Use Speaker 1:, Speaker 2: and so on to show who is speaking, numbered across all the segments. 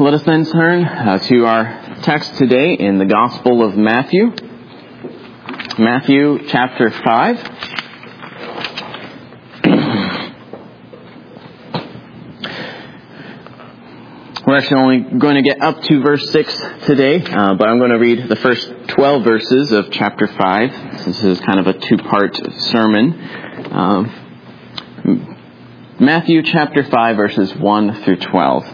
Speaker 1: Let us then turn to our text today in the Gospel of Matthew. Matthew chapter 5. We're actually only going to get up to verse 6 today, but I'm going to read the first 12 verses of chapter 5. This is kind of a two-part sermon. Matthew chapter 5, verses 1 through 12.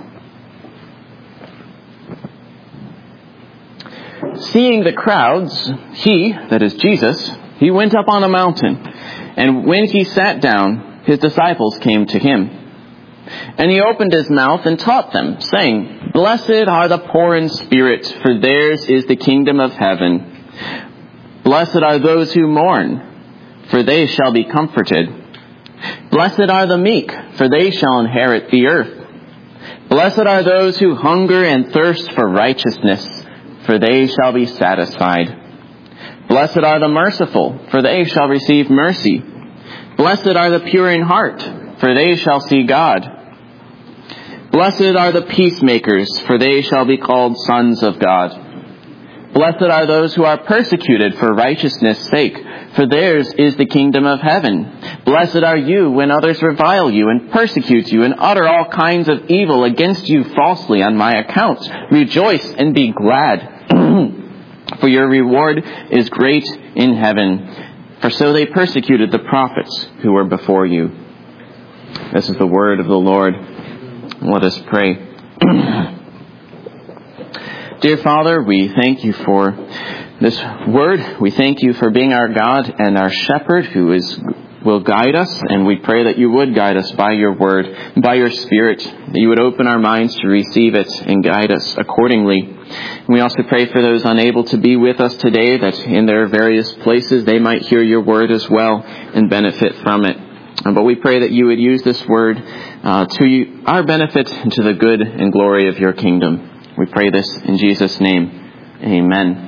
Speaker 1: Seeing the crowds, he, that is Jesus, he went up on a mountain, and when he sat down, his disciples came to him. And he opened his mouth and taught them, saying, Blessed are the poor in spirit, for theirs is the kingdom of heaven. Blessed are those who mourn, for they shall be comforted. Blessed are the meek, for they shall inherit the earth. Blessed are those who hunger and thirst for righteousness, for they shall be satisfied. Blessed are the merciful, for they shall receive mercy. Blessed are the pure in heart, for they shall see God. Blessed are the peacemakers, for they shall be called sons of God. Blessed are those who are persecuted for righteousness' sake, for theirs is the kingdom of heaven. Blessed are you when others revile you and persecute you and utter all kinds of evil against you falsely on my account. Rejoice and be glad, for your reward is great in heaven. For so they persecuted the prophets who were before you. This is the word of the Lord. Let us pray. Dear Father, we thank you for this word. We thank you for being our God and our shepherd who will guide us. And we pray that you would guide us by your word, by your Spirit, that you would open our minds to receive it and guide us accordingly. We also pray for those unable to be with us today, that in their various places they might hear your word as well and benefit from it. But we pray that you would use this word to our benefit and to the good and glory of your kingdom. We pray this in Jesus' name. Amen.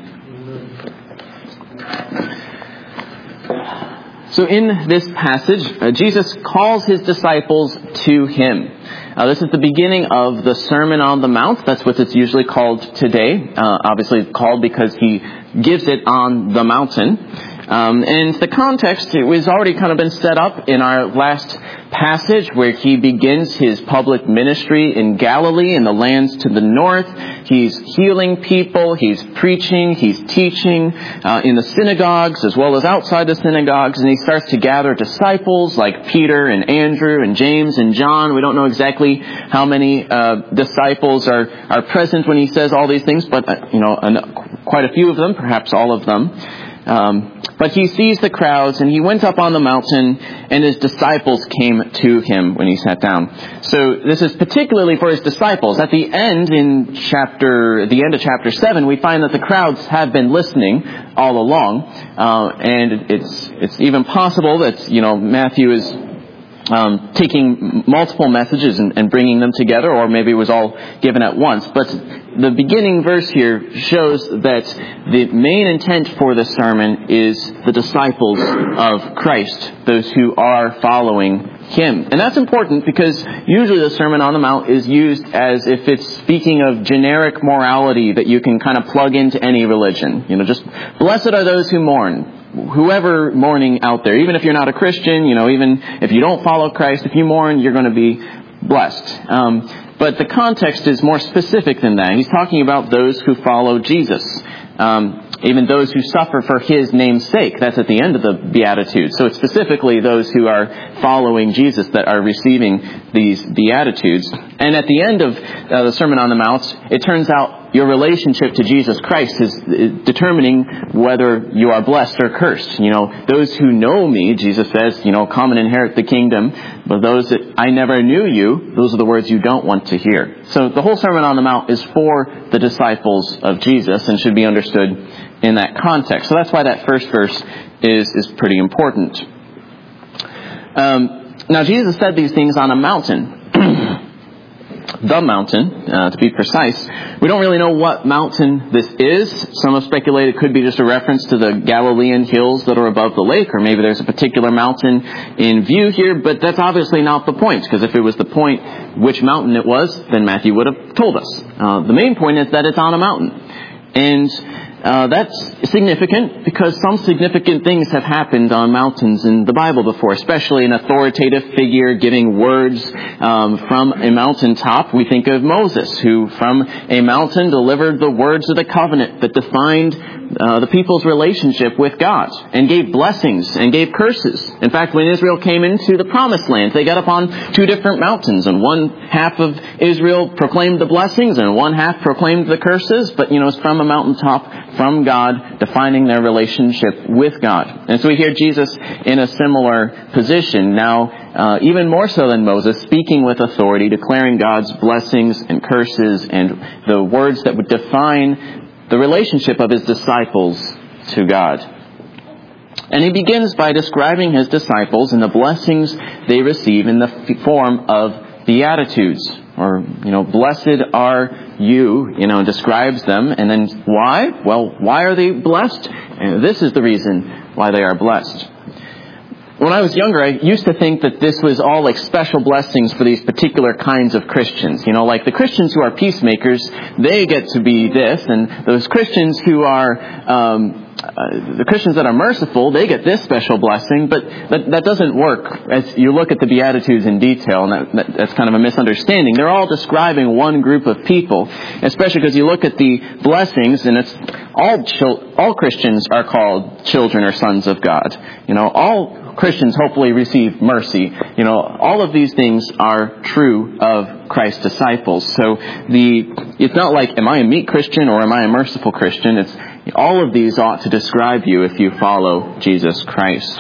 Speaker 1: So in this passage, Jesus calls his disciples to him. This is the beginning of the Sermon on the Mount. That's what it's usually called today. Obviously it's called because he gives it on the mountain. And the context, it was already kind of been set up in our last passage where he begins his public ministry in Galilee, in the lands to the north. He's healing people, he's preaching, he's teaching in the synagogues as well as outside the synagogues. And he starts to gather disciples like Peter and Andrew and James and John. We don't know exactly how many disciples are present when he says all these things, but quite a few of them, perhaps all of them. But he sees the crowds, and he went up on the mountain, and his disciples came to him when he sat down. So this is particularly for his disciples. At the end of chapter 7, we find that the crowds have been listening all along, and it's even possible that Matthew is taking multiple messages and bringing them together, or maybe it was all given at once. But the beginning verse here shows that the main intent for the sermon is the disciples of Christ, those who are following him. And that's important because usually the Sermon on the Mount is used as if it's speaking of generic morality that you can kind of plug into any religion. Just blessed are those who mourn. Whoever mourning out there, even if you're not a Christian, even if you don't follow Christ, if you mourn, you're going to be blessed. But the context is more specific than that. He's talking about those who follow Jesus. Even those who suffer for his name's sake. That's at the end of the Beatitudes. So it's specifically those who are following Jesus that are receiving these Beatitudes. And at the end of the Sermon on the Mount, it turns out your relationship to Jesus Christ is determining whether you are blessed or cursed. Those who know me, Jesus says, come and inherit the kingdom. But those that I never knew you, those are the words you don't want to hear. So the whole Sermon on the Mount is for the disciples of Jesus and should be understood in that context. So that's why that first verse is pretty important. Now Jesus said these things on a mountain. the mountain, to be precise. We don't really know what mountain this is. Some have speculated it could be just a reference to the Galilean hills that are above the lake, or maybe there's a particular mountain in view here, but that's obviously not the point, because if it was the point which mountain it was, then Matthew would have told us. The main point is that it's on a mountain. And that's significant because some significant things have happened on mountains in the Bible before, especially an authoritative figure giving words from a mountaintop. We think of Moses, who from a mountain delivered the words of the covenant that defined the people's relationship with God, and gave blessings and gave curses. In fact, when Israel came into the promised land, they got up on two different mountains, and one half of Israel proclaimed the blessings and one half proclaimed the curses, but it's from a mountaintop, from God, defining their relationship with God. And so we hear Jesus in a similar position now, even more so than Moses, speaking with authority, declaring God's blessings and curses and the words that would define the relationship of his disciples to God. And he begins by describing his disciples and the blessings they receive in the form of Beatitudes, or, blessed are you, describes them. And then why? Well, why are they blessed? And this is the reason why they are blessed. When I was younger, I used to think that this was all like special blessings for these particular kinds of Christians. Like the Christians who are peacemakers, they get to be this, and those Christians who are the Christians that are merciful, they get this special blessing. But that doesn't work as you look at the Beatitudes in detail, and that's kind of a misunderstanding. They're all describing one group of people, especially because you look at the blessings, and it's all Christians are called children or sons of God. All Christians hopefully receive mercy. All of these things are true of Christ's disciples. So it's not like, am I a meek Christian or am I a merciful Christian? It's all of these ought to describe you if you follow Jesus Christ.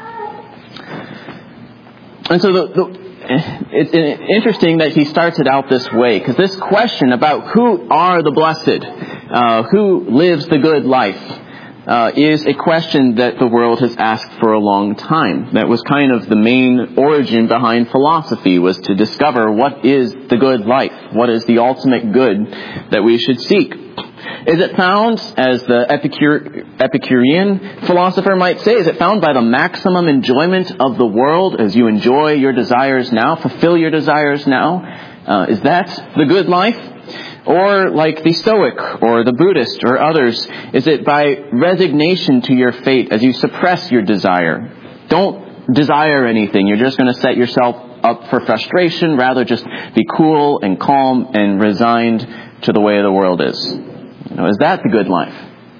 Speaker 1: And so it's interesting that he starts it out this way, because this question about who are the blessed, who lives the good life, is a question that the world has asked for a long time. That was kind of the main origin behind philosophy, was to discover what is the good life, what is the ultimate good that we should seek. Is it found, as the Epicurean philosopher might say, is it found by the maximum enjoyment of the world as you enjoy your desires now, fulfill your desires now? Is that the good life? Or like the Stoic or the Buddhist or others, is it by resignation to your fate as you suppress your desire? Don't desire anything. You're just going to set yourself up for frustration. Rather just be cool and calm and resigned to the way the world is. Is that the good life?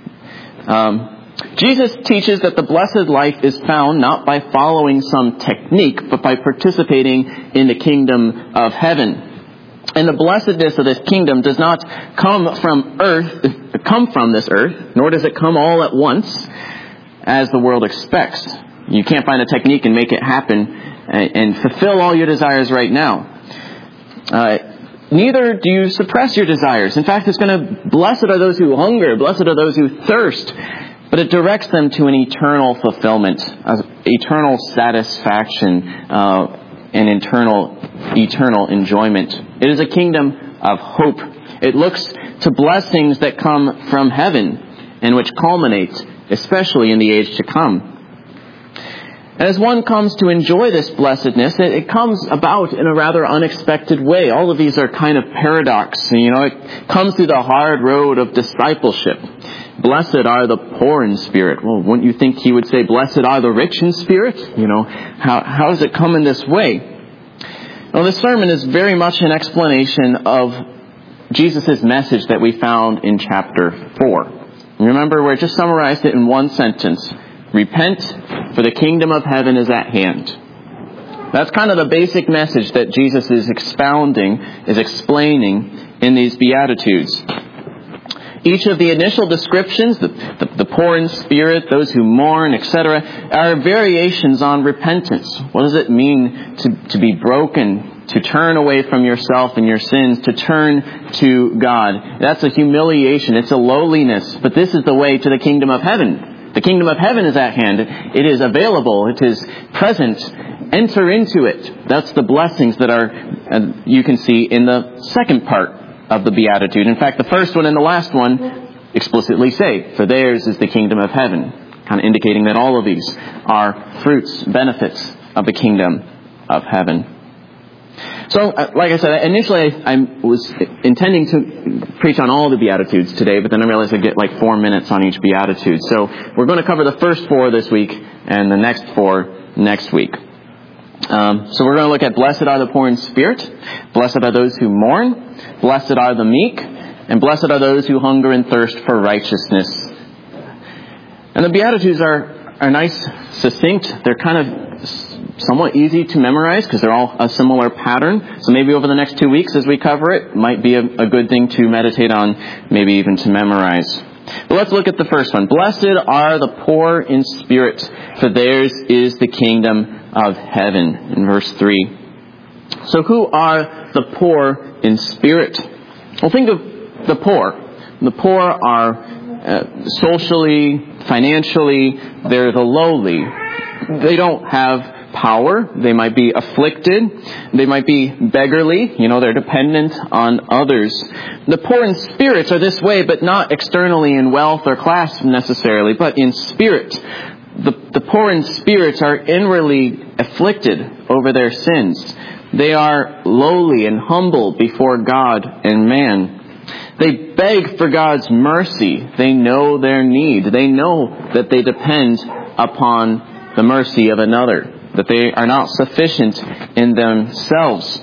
Speaker 1: Jesus teaches that the blessed life is found not by following some technique, but by participating in the kingdom of heaven. And the blessedness of this kingdom does not come from this earth, nor does it come all at once, as the world expects. You can't find a technique and make it happen and fulfill all your desires right now. Neither do you suppress your desires. In fact, blessed are those who hunger, blessed are those who thirst. But it directs them to an eternal fulfillment, eternal satisfaction, and eternal enjoyment. It is a kingdom of hope. It looks to blessings that come from heaven and which culminate, especially in the age to come. As one comes to enjoy this blessedness, it comes about in a rather unexpected way. All of these are kind of paradox. It comes through the hard road of discipleship. Blessed are the poor in spirit. Well, wouldn't you think he would say, blessed are the rich in spirit? How does it come in this way? Well, this sermon is very much an explanation of Jesus' message that we found in chapter 4. Remember, we just summarized it in one sentence. Repent, for the kingdom of heaven is at hand. That's kind of the basic message that Jesus is explaining in these Beatitudes. Each of the initial descriptions, the poor in spirit, those who mourn, etc., are variations on repentance. What does it mean to be broken, to turn away from yourself and your sins, to turn to God? That's a humiliation. It's a lowliness. But this is the way to the kingdom of heaven. The kingdom of heaven is at hand. It is available. It is present. Enter into it. That's the blessings that are And you can see in the second part of the Beatitude. In fact, the first one and the last one explicitly say, "For theirs is the kingdom of heaven," kind of indicating that all of these are fruits, benefits of the kingdom of heaven. So, like I said, initially I was intending to preach on all the Beatitudes today, but then I realized I'd get like 4 minutes on each Beatitude. So we're going to cover the first 4 this week and the next 4 next week. So we're going to look at blessed are the poor in spirit, blessed are those who mourn, blessed are the meek, and blessed are those who hunger and thirst for righteousness. And the Beatitudes are nice, succinct. They're kind of somewhat easy to memorize because they're all a similar pattern. So maybe over the next 2 weeks as we cover it, might be a good thing to meditate on, maybe even to memorize. But let's look at the first one. Blessed are the poor in spirit, for theirs is the kingdom of heaven, in verse 3. So who are the poor in spirit? Well, think of the poor. The poor are socially, financially, they're the lowly. They don't have power. They might be afflicted. They might be beggarly. They're dependent on others. The poor in spirits are this way, but not externally in wealth or class necessarily, but in spirit. The poor in spirits are inwardly afflicted over their sins. They are lowly and humble before God and man. They beg for God's mercy. They know their need. They know that they depend upon the mercy of another, that they are not sufficient in themselves.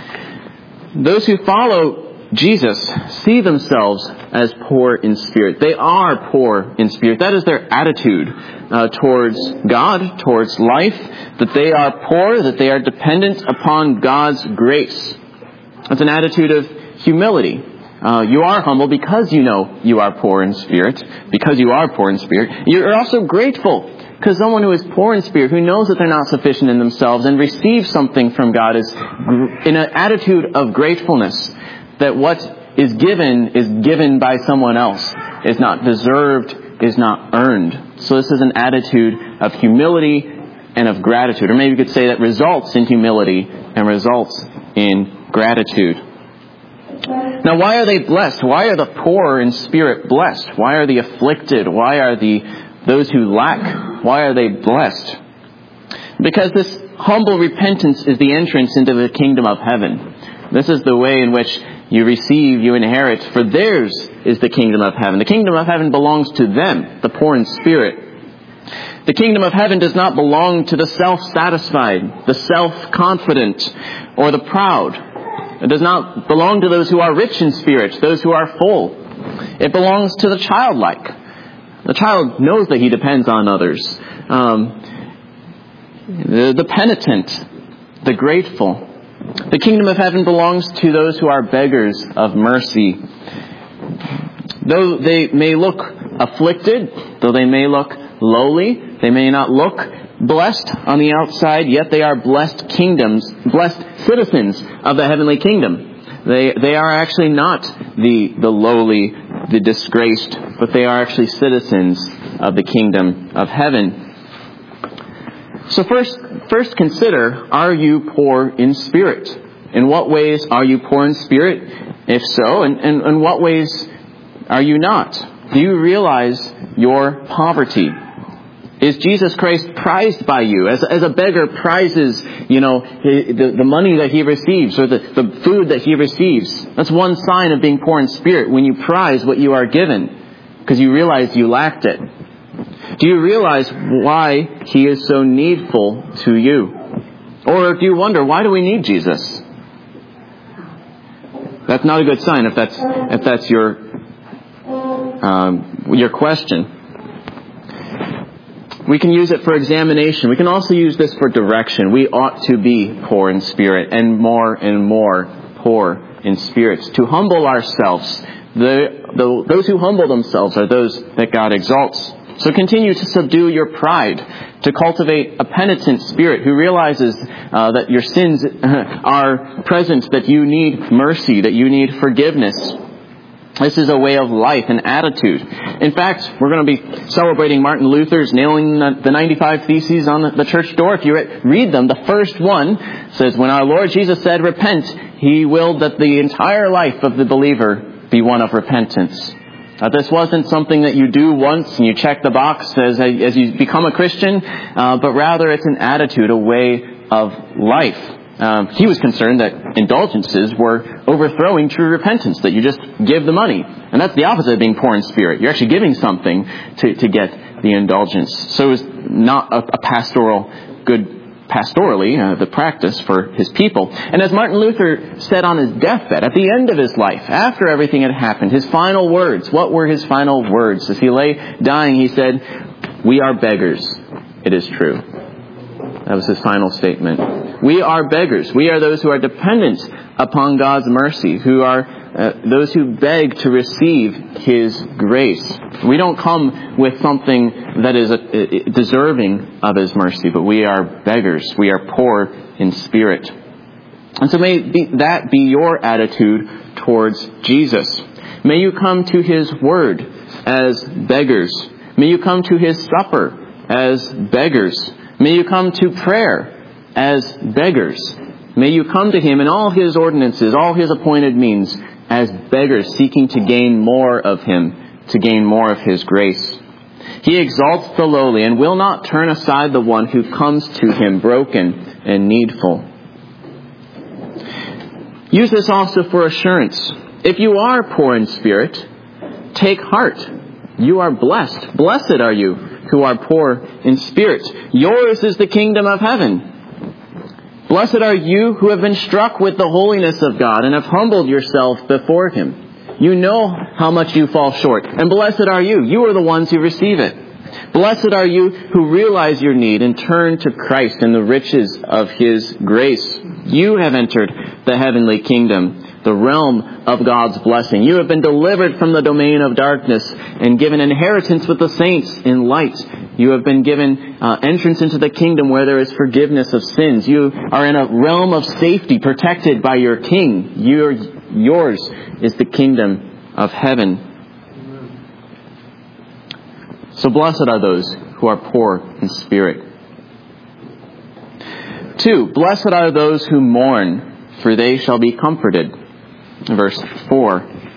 Speaker 1: Those who follow Jesus see themselves as poor in spirit. They are poor in spirit. That is their attitude towards God, towards life, that they are poor, that they are dependent upon God's grace. It's an attitude of humility. You are humble because you know you are poor in spirit. Because you are poor in spirit. You're also grateful because someone who is poor in spirit, who knows that they're not sufficient in themselves and receives something from God, is in an attitude of gratefulness. That what is given by someone else, is not deserved, is not earned. So this is an attitude of humility and of gratitude. Or maybe you could say that results in humility and results in gratitude. Now, why are they blessed? Why are the poor in spirit blessed? Why are the afflicted? Why are those who lack? Why are they blessed? Because this humble repentance is the entrance into the kingdom of heaven. This is the way in which you receive, you inherit, for theirs is the kingdom of heaven. The kingdom of heaven belongs to them, the poor in spirit. The kingdom of heaven does not belong to the self-satisfied, the self-confident, or the proud. It does not belong to those who are rich in spirit, those who are full. It belongs to the childlike. The child knows that he depends on others. The penitent, the grateful. The kingdom of heaven belongs to those who are beggars of mercy. Though they may look afflicted, though they may look lowly, they may not look blessed on the outside, yet they are blessed citizens of the heavenly kingdom. They are actually not the lowly, the disgraced, but they are actually citizens of the kingdom of heaven. So first consider, are you poor in spirit? In what ways are you poor in spirit? If so, and in what ways are you not? Do you realize your poverty? Is Jesus Christ prized by you? As a beggar prizes, the money that he receives or the food that he receives. That's one sign of being poor in spirit, when you prize what you are given because you realize you lacked it. Do you realize why he is so needful to you? Or do you wonder, why do we need Jesus? That's not a good sign if that's your question. We can use it for examination. We can also use this for direction. We ought to be poor in spirit and more poor in spirit. To humble ourselves. Those who humble themselves are those that God exalts. So continue to subdue your pride, to cultivate a penitent spirit who realizes that your sins are present, that you need mercy, that you need forgiveness. This is a way of life, an attitude. In fact, we're going to be celebrating Martin Luther's nailing the 95 Theses on the church door. If you read them, the first one says, when our Lord Jesus said, repent, He willed that the entire life of the believer be one of repentance. This wasn't something that you do once and you check the box as you become a Christian, but rather it's an attitude, a way of life. He was concerned that indulgences were overthrowing true repentance, that you just give the money. And that's the opposite of being poor in spirit. You're actually giving something to get the indulgence. So it was not a pastorally, the practice for his people. And as Martin Luther said on his deathbed, at the end of his life, after everything had happened, his final words, what were his final words? As he lay dying, he said, "We are beggars, it is true." That was his final statement. We are beggars. We are those who are dependent upon God's mercy, who are those who beg to receive His grace. We don't come with something that is deserving of His mercy, but we are beggars. We are poor in spirit. And so may that be your attitude towards Jesus. May you come to His Word as beggars. May you come to His supper as beggars. May you come to prayer as beggars. May you come to Him in all His ordinances, all His appointed means, as beggars seeking to gain more of Him, to gain more of His grace. He exalts the lowly and will not turn aside the one who comes to Him broken and needful. Use this also for assurance. If you are poor in spirit, take heart. You are blessed. Blessed are you who are poor in spirit. Yours is the kingdom of heaven. Blessed are you who have been struck with the holiness of God and have humbled yourself before Him. You know how much you fall short. And blessed are you. You are the ones who receive it. Blessed are you who realize your need and turn to Christ and the riches of His grace. You have entered the heavenly kingdom, the realm of God's blessing. You have been delivered from the domain of darkness and given inheritance with the saints in light. You have been given entrance into the kingdom where there is forgiveness of sins. You are in a realm of safety protected by your King. Yours is the kingdom of heaven. So blessed are those who are poor in spirit. 2, blessed are those who mourn, for they shall be comforted. Verse 4.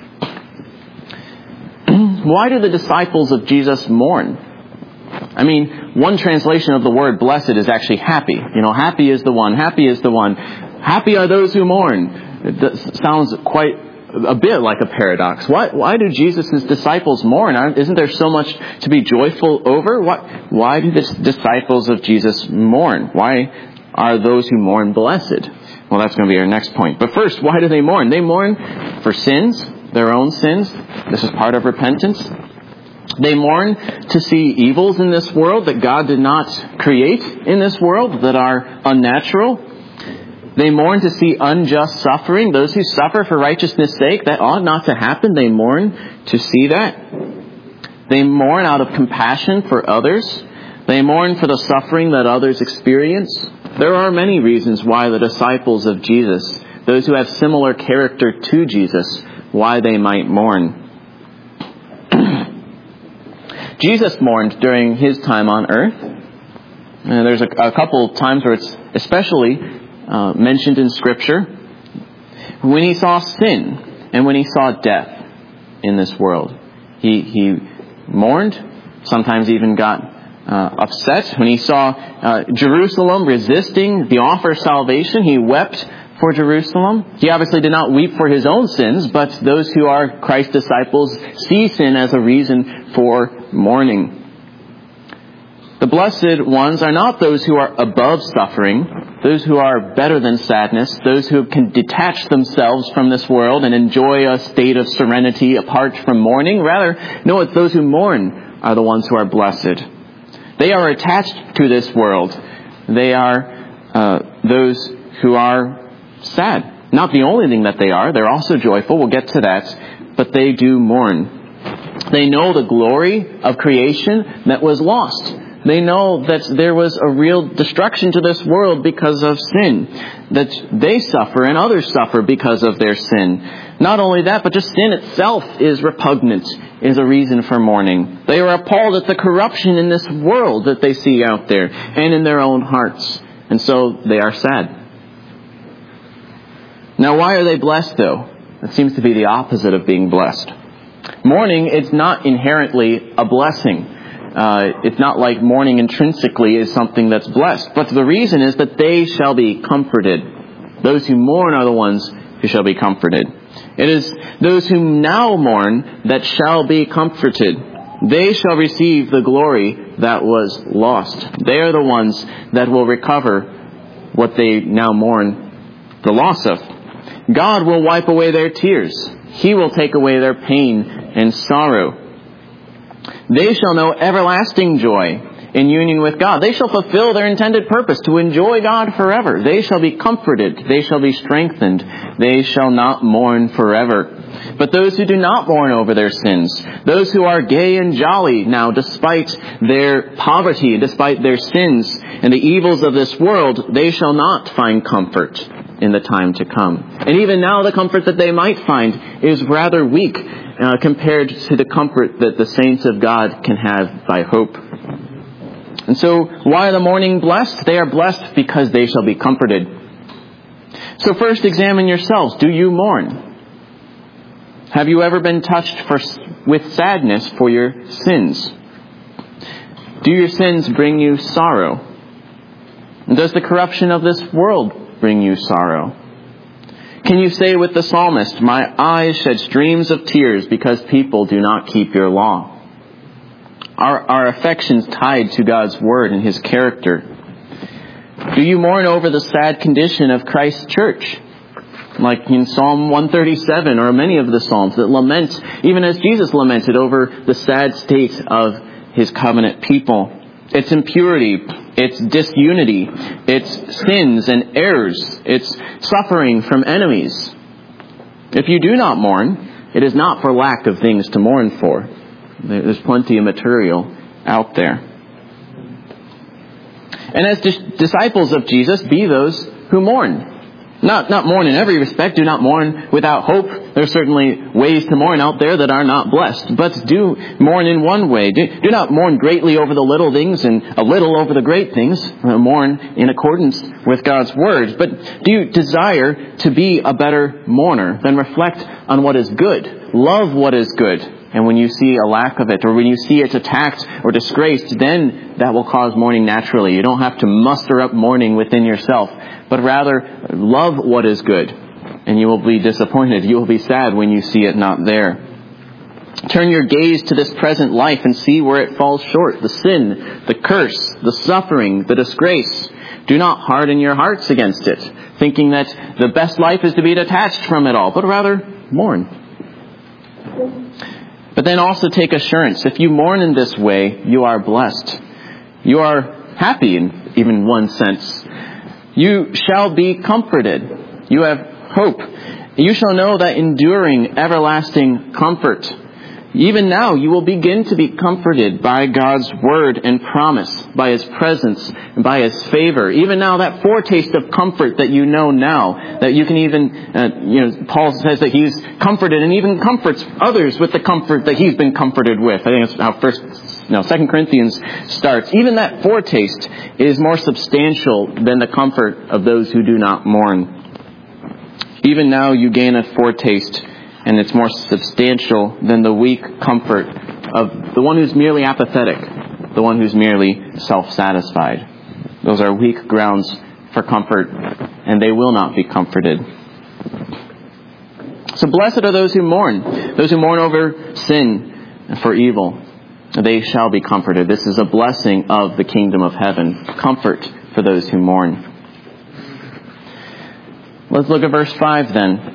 Speaker 1: Why do the disciples of Jesus mourn? I mean, one translation of the word blessed is actually happy. Happy is the one. Happy is the one. Happy are those who mourn. It sounds quite a bit like a paradox. Why do Jesus' disciples mourn? Isn't there so much to be joyful over? Why do the disciples of Jesus mourn? Why are those who mourn blessed? Well, that's going to be our next point. But first, why do they mourn? They mourn for sins, their own sins. This is part of repentance. They mourn to see evils in this world that God did not create in this world, that are unnatural. They mourn to see unjust suffering. Those who suffer for righteousness' sake, that ought not to happen. They mourn to see that. They mourn out of compassion for others. They mourn for the suffering that others experience. There are many reasons why the disciples of Jesus, those who have similar character to Jesus, why they might mourn. Jesus mourned during His time on earth. There's a couple of times where it's especially mentioned in Scripture. When He saw sin and when He saw death in this world, He mourned, sometimes even got upset. When He saw Jerusalem resisting the offer of salvation, He wept for Jerusalem. He obviously did not weep for His own sins, but those who are Christ's disciples see sin as a reason for mourning. The blessed ones are not those who are above suffering, those who are better than sadness, those who can detach themselves from this world and enjoy a state of serenity apart from mourning. Rather, no, it's those who mourn are the ones who are blessed. They are attached to this world. They are those who are sad. Not the only thing that they are. They're also joyful. We'll get to that. But they do mourn. They know the glory of creation that was lost. They know that there was a real destruction to this world because of sin, that they suffer and others suffer because of their sin. Not only that, but just sin itself is repugnant, is a reason for mourning. They are appalled at the corruption in this world that they see out there and in their own hearts. And so they are sad. Now, why are they blessed, though? It seems to be the opposite of being blessed. Mourning is not inherently a blessing. It's not like mourning intrinsically is something that's blessed. But the reason is that they shall be comforted. Those who mourn are the ones who shall be comforted. It is those who now mourn that shall be comforted. They shall receive the glory that was lost. They are the ones that will recover what they now mourn the loss of. God will wipe away their tears. He will take away their pain and sorrow. They shall know everlasting joy in union with God. They shall fulfill their intended purpose to enjoy God forever. They shall be comforted. They shall be strengthened. They shall not mourn forever. But those who do not mourn over their sins, those who are gay and jolly now despite their poverty, despite their sins and the evils of this world, they shall not find comfort in the time to come. And even now the comfort that they might find is rather weak compared to the comfort that the saints of God can have by hope. And so, why are the mourning blessed? They are blessed because they shall be comforted. So first examine yourselves. Do you mourn? Have you ever been touched with sadness for your sins? Do your sins bring you sorrow? And does the corruption of this world bring you sorrow? Can you say with the psalmist, "My eyes shed streams of tears because people do not keep your law"? Are our affections tied to God's word and His character? Do you mourn over the sad condition of Christ's church? Like in Psalm 137 or many of the Psalms that lament, even as Jesus lamented over the sad state of His covenant people. Its impurity, its disunity, its sins and errors, its suffering from enemies. If you do not mourn, it is not for lack of things to mourn for. There's plenty of material out there. And as disciples of Jesus, be those who mourn. Not mourn in every respect. Do not mourn without hope. There are certainly ways to mourn out there that are not blessed. But do mourn in one way. Do not mourn greatly over the little things and a little over the great things. Mourn in accordance with God's word. But do you desire to be a better mourner? Then reflect on what is good. Love what is good. And when you see a lack of it, or when you see it attacked or disgraced, then that will cause mourning naturally. You don't have to muster up mourning within yourself, but rather love what is good. And you will be disappointed. You will be sad when you see it not there. Turn your gaze to this present life and see where it falls short. The sin, the curse, the suffering, the disgrace. Do not harden your hearts against it, thinking that the best life is to be detached from it all, but rather mourn. But then also take assurance. If you mourn in this way, you are blessed. You are happy in even one sense. You shall be comforted. You have hope. You shall know that enduring everlasting comfort. Even now, you will begin to be comforted by God's word and promise, by His presence, and by His favor. Even now, that foretaste of comfort that you know now, that you can even, Paul says that He's comforted and even comforts others with the comfort that He's been comforted with. I think that's how 2 Corinthians starts. Even that foretaste is more substantial than the comfort of those who do not mourn. Even now, you gain a foretaste, and it's more substantial than the weak comfort of the one who's merely apathetic, the one who's merely self-satisfied. Those are weak grounds for comfort, and they will not be comforted. So blessed are those who mourn over sin and for evil. They shall be comforted. This is a blessing of the kingdom of heaven. Comfort for those who mourn. Let's look at verse 5 then.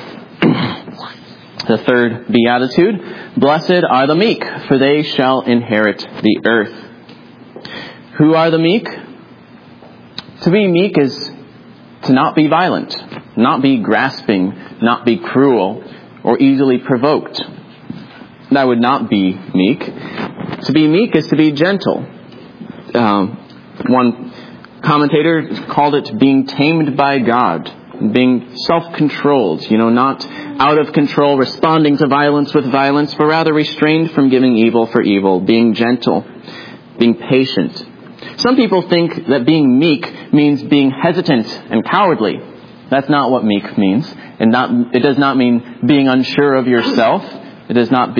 Speaker 1: The third beatitude, blessed are the meek, for they shall inherit the earth. Who are the meek? To be meek is to not be violent, not be grasping, not be cruel, or easily provoked. That would not be meek. To be meek is to be gentle, One commentator called it being tamed by God, being self-controlled, not out of control, responding to violence with violence, but rather restrained from giving evil for evil, being gentle, being patient. Some people think that being meek means being hesitant and cowardly. That's not what meek means. And it does not mean being unsure of yourself. It does not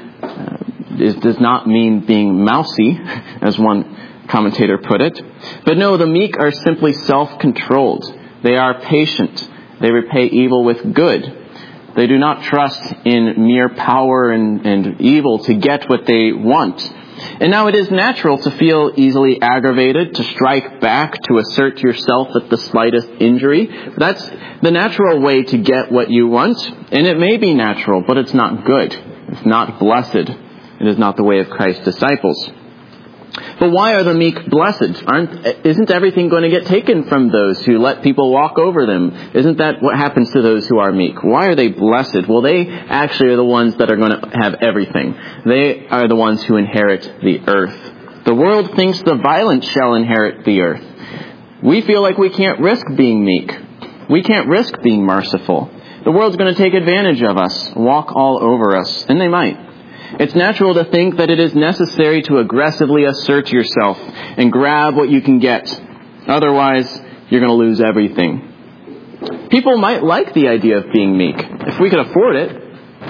Speaker 1: mean being mousy, as one commentator put it. But no, the meek are simply self-controlled. They are patient. They repay evil with good. They do not trust in mere power and evil to get what they want. And now it is natural to feel easily aggravated, to strike back, to assert yourself at the slightest injury. That's the natural way to get what you want. And it may be natural, but it's not good. It's not blessed. It is not the way of Christ's disciples. But why are the meek blessed? Isn't everything going to get taken from those who let people walk over them? Isn't that what happens to those who are meek? Why are they blessed? Well, they actually are the ones that are going to have everything. They are the ones who inherit the earth. The world thinks the violent shall inherit the earth. We feel like we can't risk being meek. We can't risk being merciful. The world's going to take advantage of us, walk all over us, and they might. It's natural to think that it is necessary to aggressively assert yourself and grab what you can get. Otherwise, you're going to lose everything. People might like the idea of being meek, if we could afford it.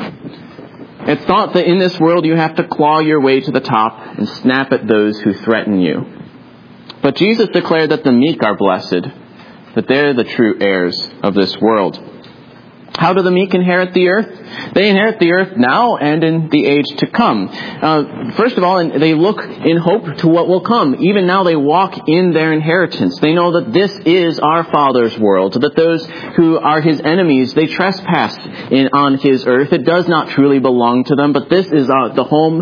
Speaker 1: It's thought that in this world you have to claw your way to the top and snap at those who threaten you. But Jesus declared that the meek are blessed, that they're the true heirs of this world. How do the meek inherit the earth? They inherit the earth now and in the age to come. First of all, they look in hope to what will come. Even now they walk in their inheritance. They know that this is our Father's world, that those who are His enemies, they trespass on His earth. It does not truly belong to them, but this is the home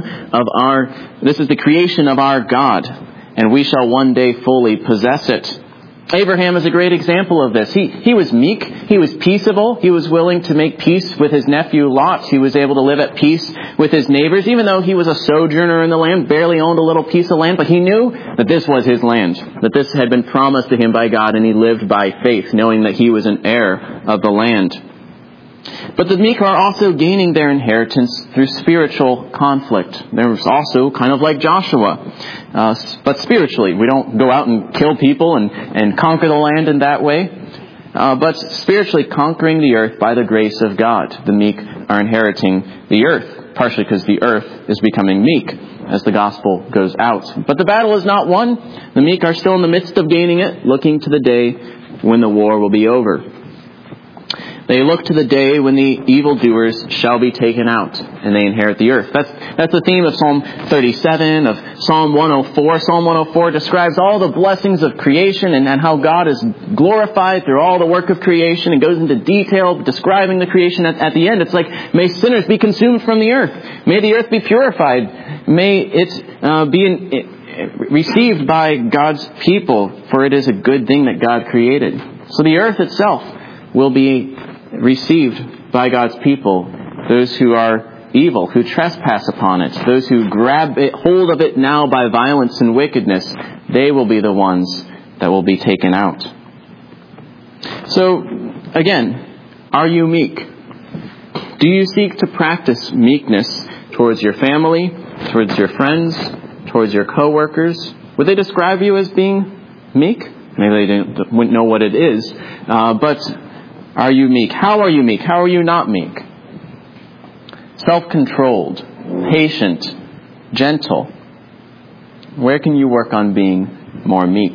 Speaker 1: of this is the creation of our God, and we shall one day fully possess it. Abraham is a great example of this. He was meek. He was peaceable. He was willing to make peace with his nephew Lot. He was able to live at peace with his neighbors, even though he was a sojourner in the land, barely owned a little piece of land. But he knew that this was his land, that this had been promised to him by God, and he lived by faith, knowing that he was an heir of the land. But the meek are also gaining their inheritance through spiritual conflict. There's also kind of like Joshua, but spiritually. We don't go out and kill people and conquer the land in that way, but spiritually conquering the earth by the grace of God. The meek are inheriting the earth, partially because the earth is becoming meek as the gospel goes out. But the battle is not won. The meek are still in the midst of gaining it, looking to the day when the war will be over. They look to the day when the evildoers shall be taken out, and they inherit the earth. That's the theme of Psalm 37, of Psalm 104. Psalm 104 describes all the blessings of creation and how God is glorified through all the work of creation, and goes into detail describing the creation. At the end, it's like, may sinners be consumed from the earth. May the earth be purified. May it be received by God's people, for it is a good thing that God created. So the earth itself will be received by God's people, those who are evil, who trespass upon it, those who grab hold of it now by violence and wickedness, they will be the ones that will be taken out. So, again, are you meek? Do you seek to practice meekness towards your family, towards your friends, towards your co-workers? Would they describe you as being meek? Maybe they wouldn't know what it is, but are you meek? How are you meek? How are you not meek? Self-controlled, patient, gentle. Where can you work on being more meek?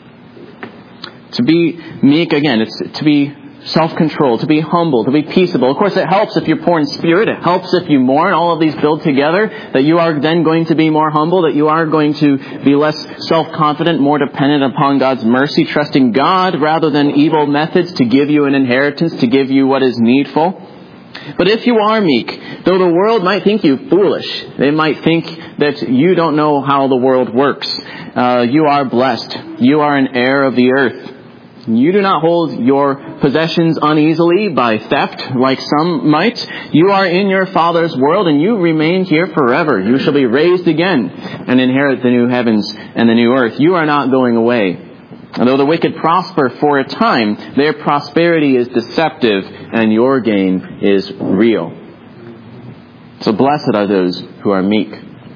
Speaker 1: To be meek, again, it's to be self-controlled, to be humble, to be peaceable. Of course, it helps if you're poor in spirit. It helps if you mourn. All of these build together, that you are then going to be more humble, that you are going to be less self-confident, more dependent upon God's mercy, trusting God rather than evil methods to give you an inheritance, to give you what is needful. But if you are meek, though the world might think you foolish, they might think that you don't know how the world works, you are blessed. You are an heir of the earth. You do not hold your possessions uneasily by theft, like some might. You are in your Father's world, and you remain here forever. You shall be raised again and inherit the new heavens and the new earth. You are not going away. And though the wicked prosper for a time, their prosperity is deceptive, and your gain is real. So blessed are those who are meek.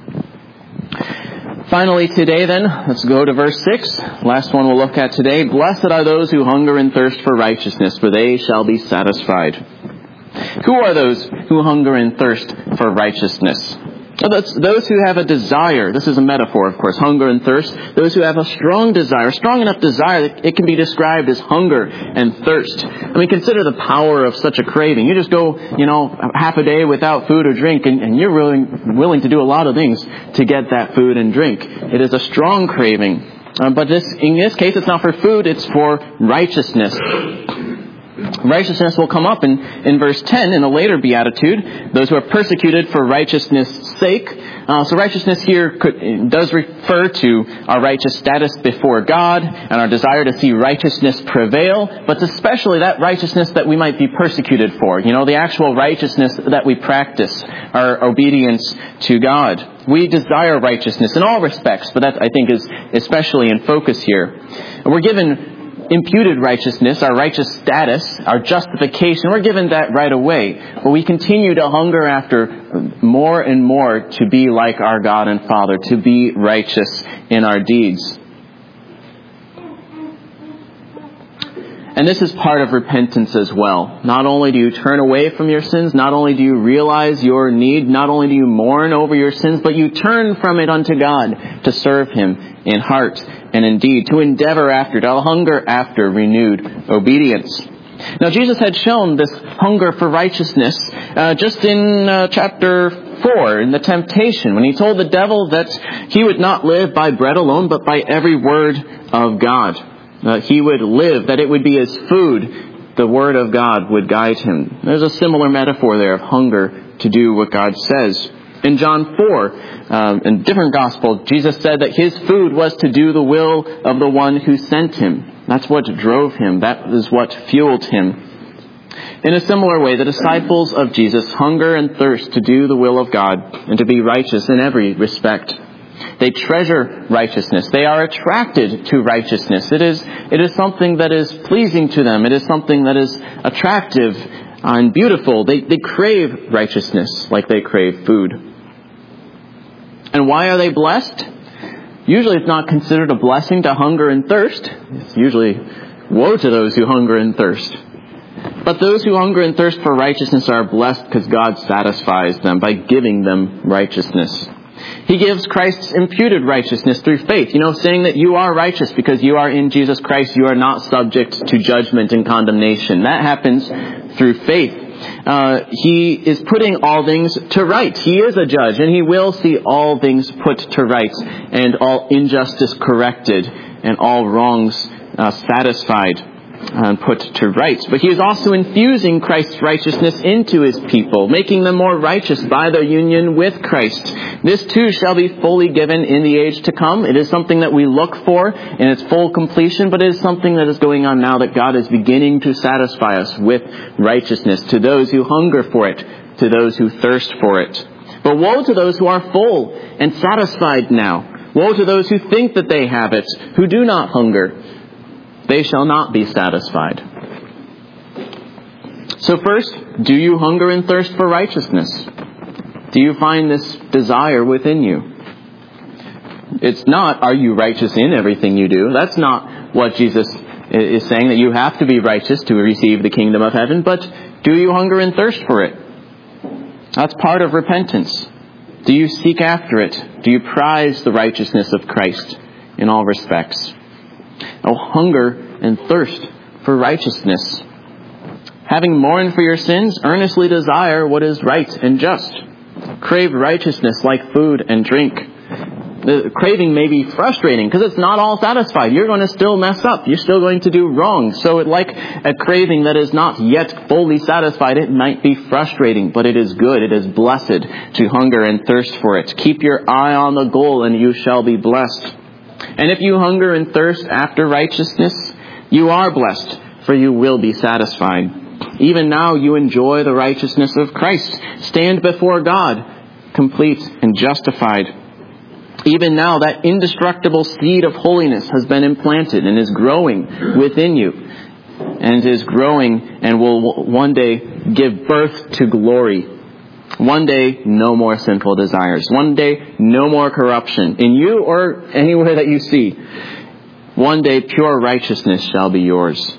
Speaker 1: Finally today then, let's go to verse 6. Last one we'll look at today. Blessed are those who hunger and thirst for righteousness, for they shall be satisfied. Who are those who hunger and thirst for righteousness? Those who have a desire. This is a metaphor, of course, hunger and thirst. Those who have a strong desire, strong enough desire that it can be described as hunger and thirst. I mean, consider the power of such a craving. You just go, half a day without food or drink, and you're willing to do a lot of things to get that food and drink. It is a strong craving. But in this case, it's not for food, it's for righteousness. Righteousness will come up in verse 10 in a later beatitude. Those who are persecuted for righteousness' sake. So righteousness here does refer to our righteous status before God and our desire to see righteousness prevail, but especially that righteousness that we might be persecuted for. The actual righteousness that we practice, our obedience to God. We desire righteousness in all respects, but that I think is especially in focus here. We're given imputed righteousness, our righteous status, our justification. We're given that right away. But we continue to hunger after more and more to be like our God and Father, to be righteous in our deeds. And this is part of repentance as well. Not only do you turn away from your sins, not only do you realize your need, not only do you mourn over your sins, but you turn from it unto God to serve Him in heart and in deed, to endeavor after, to hunger after renewed obedience. Now, Jesus had shown this hunger for righteousness just in chapter 4, in the temptation, when He told the devil that he would not live by bread alone, but by every word of God. He would live, that it would be his food, the Word of God would guide him. There's a similar metaphor there of hunger to do what God says. In John 4, in a different gospel, Jesus said that His food was to do the will of the one who sent Him. That's what drove Him. That is what fueled Him. In a similar way, the disciples of Jesus hunger and thirst to do the will of God and to be righteous in every respect. They treasure righteousness. They are attracted to righteousness. It is something that is pleasing to them. It is something that is attractive and beautiful. They crave righteousness like they crave food. And why are they blessed? Usually it's not considered a blessing to hunger and thirst. It's usually woe to those who hunger and thirst. But those who hunger and thirst for righteousness are blessed because God satisfies them by giving them righteousness. He gives Christ's imputed righteousness through faith. Saying that you are righteous because you are in Jesus Christ. You are not subject to judgment and condemnation. That happens through faith. He is putting all things to right. He is a judge, and He will see all things put to rights, and all injustice corrected, and all wrongs satisfied and put to rights. But He is also infusing Christ's righteousness into His people, making them more righteous by their union with Christ. This too shall be fully given in the age to come. It is something that we look for in its full completion, but it is something that is going on now, that God is beginning to satisfy us with righteousness to those who hunger for it, to those who thirst for it. But woe to those who are full and satisfied now. Woe to those who think that they have it, who do not hunger. They shall not be satisfied. So first, do you hunger and thirst for righteousness? Do you find this desire within you? It's not, are you righteous in everything you do? That's not what Jesus is saying, that you have to be righteous to receive the kingdom of heaven. But do you hunger and thirst for it? That's part of repentance. Do you seek after it? Do you prize the righteousness of Christ in all respects? Oh, hunger and thirst for righteousness. Having mourned for your sins, earnestly desire what is right and just. Crave righteousness like food and drink. The craving may be frustrating because it's not all satisfied. You're going to still mess up. You're still going to do wrong. So like a craving that is not yet fully satisfied, it might be frustrating, but it is good. It is blessed to hunger and thirst for it. Keep your eye on the goal and you shall be blessed. And if you hunger and thirst after righteousness, You are blessed, for you will be satisfied. Even now you enjoy the righteousness of Christ. Stand before God, complete and justified. Even now that indestructible seed of holiness has been implanted and is growing within you, and is growing and will one day give birth to glory. One day, no more sinful desires. One day, no more corruption in you or anywhere that you see. One day, pure righteousness shall be yours.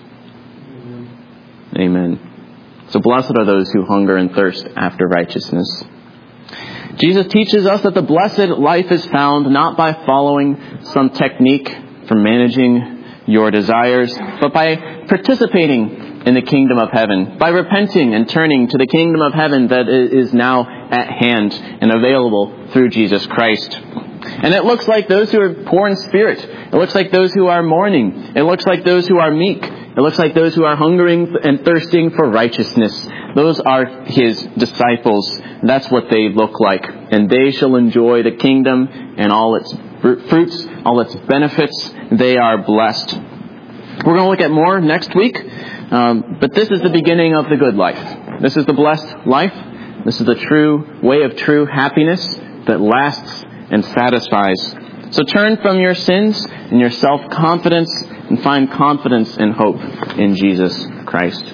Speaker 1: Amen. So blessed are those who hunger and thirst after righteousness. Jesus teaches us that the blessed life is found not by following some technique for managing your desires, but by participating in the kingdom of heaven, by repenting and turning to the kingdom of heaven that is now at hand and available through Jesus Christ. And it looks like those who are poor in spirit. It looks like those who are mourning. It looks like those who are meek. It looks like those who are hungering and thirsting for righteousness. Those are his disciples. That's what they look like. And they shall enjoy the kingdom and all its fruits, all its benefits. They are blessed. We're going to look at more next week. But this is the beginning of the good life. This is the blessed life. This is the true way of true happiness that lasts and satisfies. So turn from your sins and your self-confidence and find confidence and hope in Jesus Christ.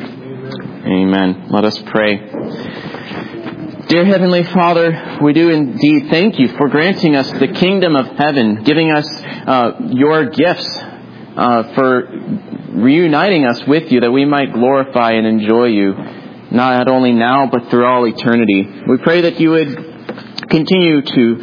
Speaker 1: Amen. Let us pray. Dear Heavenly Father, we do indeed thank you for granting us the kingdom of heaven, giving us your gifts, for reuniting us with you that we might glorify and enjoy you, not only now but through all eternity. We pray that you would continue to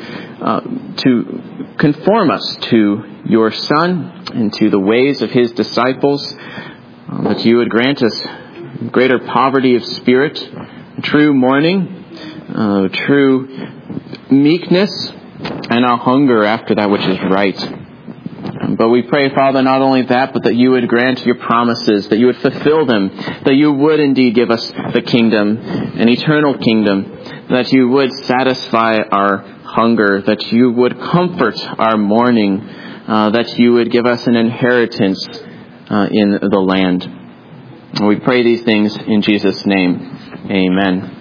Speaker 1: conform us to your Son and to the ways of his disciples, that you would grant us greater poverty of spirit, true mourning, true meekness, and a hunger after that which is right. But we pray, Father, not only that, but that you would grant your promises, that you would fulfill them, that you would indeed give us the kingdom, an eternal kingdom, that you would satisfy our hunger, that you would comfort our mourning, that you would give us an inheritance in the land. We pray these things in Jesus' name. Amen.